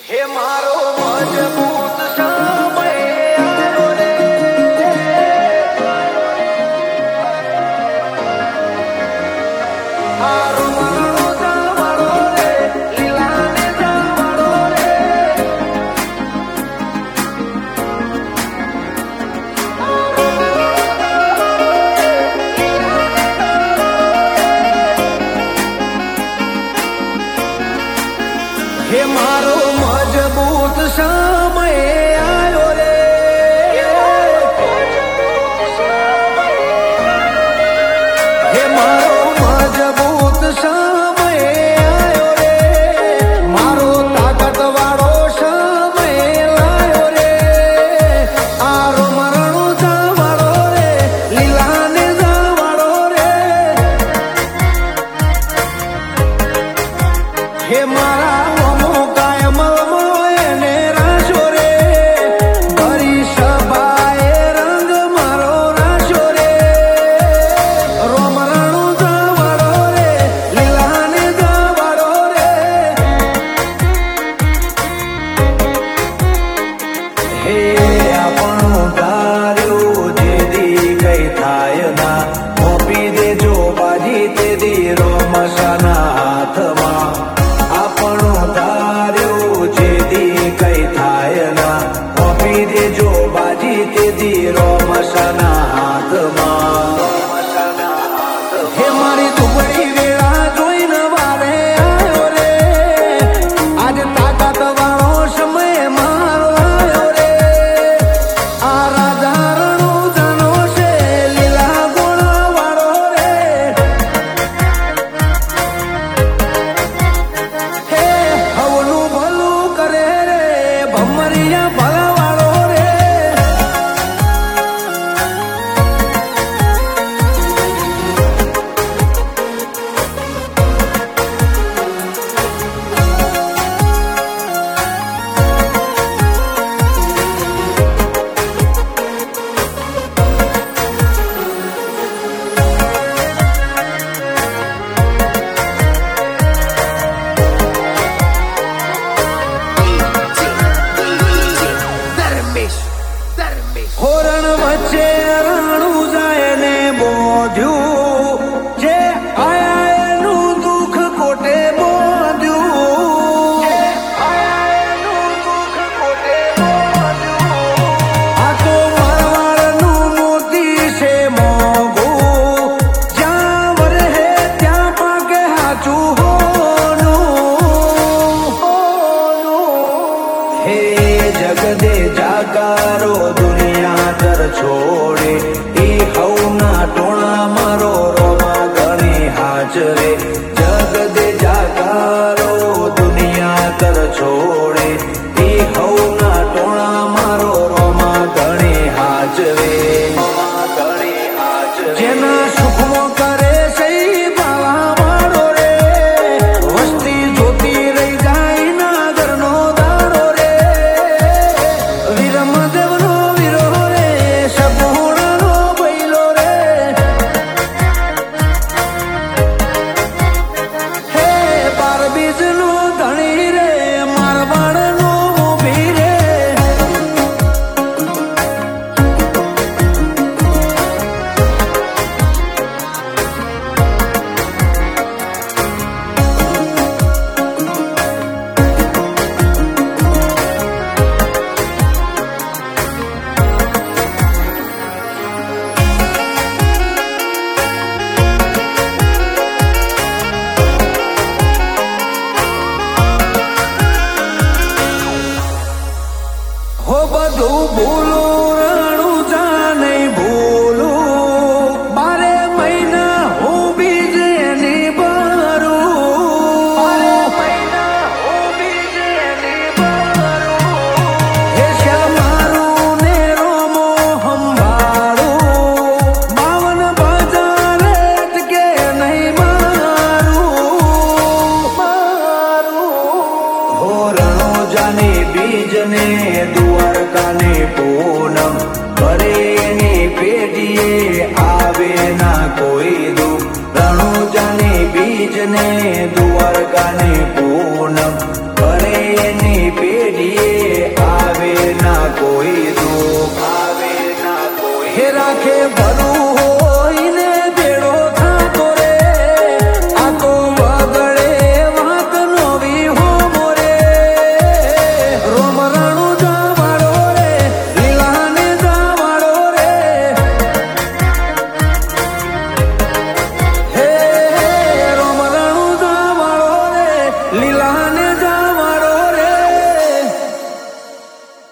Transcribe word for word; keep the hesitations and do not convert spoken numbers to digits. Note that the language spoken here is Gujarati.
હે મારો મજબૂત સમય આવ્યો રે, આ રોમણો જવાળો રે, લીલાને જવાળો રે, હે મારો મજબૂત સમય આવ્યો રે, હે મારો મજબૂત સમય આવ્યો રે, મારો તાકાત વાળો સમય લાયો રે, આ રોમરણો જવાળો રે, લીલાને જવાળો રે, હે મારા હોરણ વચ્ચે રાણું જાય ને બોધ્યું, જે આયા એનું દુઃખ કોટે બોધ્યું, જે આયા એનું દુઃખ કોટે બોધ્યું, આ તો મારવાડનું મોતી છે મોંઘું, જ્યાં વરહે ત્યાં પાકે હાચું હોનું, હે જગદે જાકારો છોડે એ હવના ટોણા મારો રોમા ઘણી હાજરે, જગદે જાકારો દુનિયા કર છોડે એ હવના ટોણા મારો રોમા ઘણી હાજરે, ઘણી હાજરે, જેના સુખમાં કરે સહી પાવા વાળો રે, વસ્તી જોતી રહી જાય ના ઘરનો દાડો રે, વીરમદેવનો બધું ભૂલું રાણું જા નહીં ભૂલું, બારે મહિના હું બીજ એની ભરું, બારે મહિના હું બીજ એની ભરું, હે શ્યામારું ને રોમો સંભાળું, બાવન બજાર કે નહીં મારું, મારું, હો રણોજાની બીજ ને દ્વારકાને પૂનમ કરે એની પેટીએ આવે ના કોઈ દુઃખ, રણુજાની બીજ ને દ્વારકાને પૂનમ કરે એની પેટીએ